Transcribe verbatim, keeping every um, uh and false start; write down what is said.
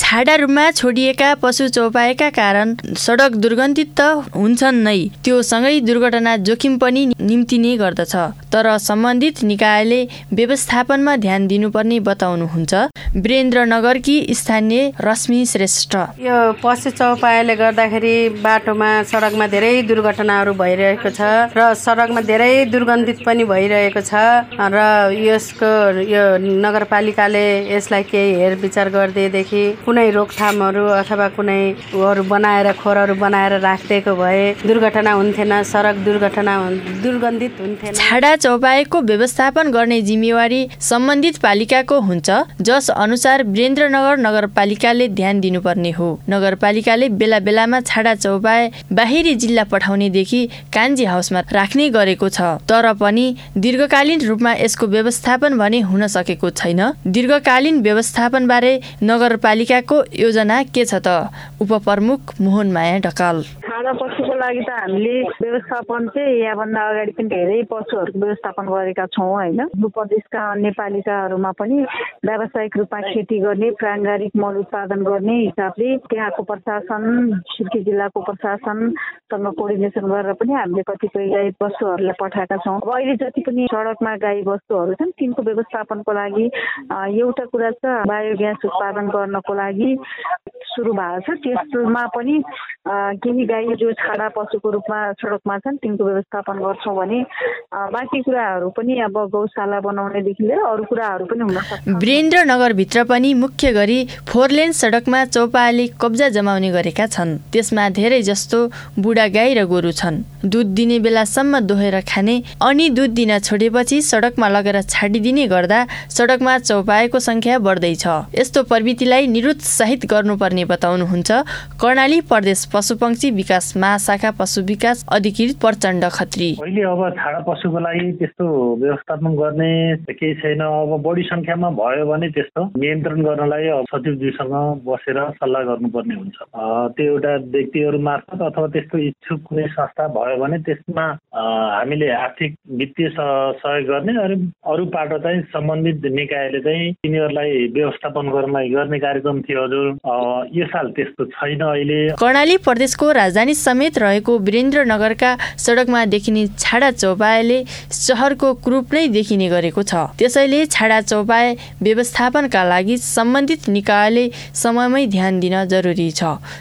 छाडा रूपमा छोडिएका पशु चौपाएका कारण सडक दुर्गन्धित त हुन्छन् नै, त्यो सँगै दुर्घटना जोखिम पनि निम्तिने गर्दछ। तर सम्बन्धित निकायले व्यवस्थापनमा ध्यान दिनुपर्ने बताउनुहुन्छ वीरेन्द्रनगरकी स्थानीय रश्मि श्रेष्ठ। यो पशु चौपायाले गर्दाखेरि बाटोमा सडकमा धेरै दुर्घटनाहरू भइरहेको छ र सडकमा धेरै दुर्गन्धित पनि भइरहेको छ र यसको यो नगरपालिकाले यसलाई केही हेरविचार गरिदिएदेखि कुनै रोकथामहरू अथवा कुनै हरू बनाएर खोरहरू बनाएर राखिदिएको भए दुर्घटना हुन्थेन, सडक दुर्घटना दुर्गन्धित हुन्थेन। छाडा चौपाएको व्यवस्थापन गर्ने जिम्मेवारी सम्बन्धित पालिकाको हुन्छ, जस अनुसार वीरेन्द्रनगर नगरपालिकाले ध्यान दिनुपर्ने हो। नगरपालिकाले बेला बेलामा छाडा चौपाए बाहिरी जिल्ला पठाउनेदेखि कान्जी हाउसमा राख्ने गरेको छ, तर पनि दीर्घकालीन रूपमा यसको व्यवस्थापन भने हुन सकेको छैन। दीर्घकालीन व्यवस्थापनबारे नगरपालिकाको योजना के छ त? उपप्रमुख मोहनमाया ढकाल। छाडा पशुको लागि त हामीले व्यवस्थापन चाहिँ यहाँभन्दा अगाडि पनि धेरै पशुहरूको व्यवस्थापन गरेका छौँ होइन। प्रदेशका अन्य पालिकाहरूमा पनि व्यावसायिक रूपमा खेती गर्ने, प्राङ्गारिक मल उत्पादन गर्ने हिसाबले त्यहाँको प्रशासन, सुर्खेत जिल्लाको प्रशासनसँग कोअर्डिनेसन गरेर पनि हामीले कतिपय गाई बस्तुहरूलाई पठाएका छौँ। अब अहिले जति पनि सडकमा गाई बस्तुहरू छन् तिनको व्यवस्थापनको लागि एउटा कुरा छ, बायोग्यास उत्पादन गर्नको लागि सुरु भएको छ। त्यसमा पनि केही गाई जो छाडा पशुको रूपमा सडकमा छन् तिनको व्यवस्थापन गर्छौँ भने बाँकी कुराहरू पनि अब गौशाला बनाउनेदेखि लिएर अरू कुराहरू पनि हुन सक्छ। वीरेन्द्रनगरभित्र पनि मुख्य गरी फोरलेन सडकमा चौपायाले कब्जा जमाउने गरेका छन्। त्यसमा धेरै जस्तो बुढा गाई र गोरु छन्। दुध दिने बेलासम्म दोहेर खाने अनि दुध दिन छोडेपछि सडकमा लगेर छाडिदिने गर्दा सडकमा चौपाएको संख्या बढ्दैछ। यस्तो प्रवृत्तिलाई निरुत्साहित गर्नुपर्ने बताउनुहुन्छ कर्णाली प्रदेश पशुपक्षी विकास महाशाखा पशु विकास अधिकृत प्रचण्ड खत्री। अहिले अब छाडा पशुको लागि त्यस्तो व्यवस्थापन गर्ने केही छैन। अब बढी संख्यामा भयो भने त्यस्तो नियन्त्रण गर्नलाई अब सचिवज्यूसँग बसेर सल्लाह गर्नुपर्ने हुन्छ। त्यो एउटा व्यक्तिहरू मार्फत अथवा त्यस्तो इच्छुक कुनै संस्था भयो भने त्यसमा हामीले आर्थिक वित्तीय सहयोग गर्ने, अनि अरू पाटो चाहिँ सम्बन्धित निकायले चाहिँ तिनीहरूलाई व्यवस्थापन गर्नलाई गर्ने कार्यक्रम थियो हजुर। यो साल त्यस्तो छैन अहिले। कर्णाली प्रदेशको राजधानी समेत रहेको वीरेन्द्रनगरका सडकमा देखिने छाडा चौपायाले सहरको कुरूप नै देखिने गरेको छ। त्यसैले छाडा चौपाया व्यवस्थापनका लागि सम्बन्धित निकायले समयमै ध्यान दिन जरुरी छ।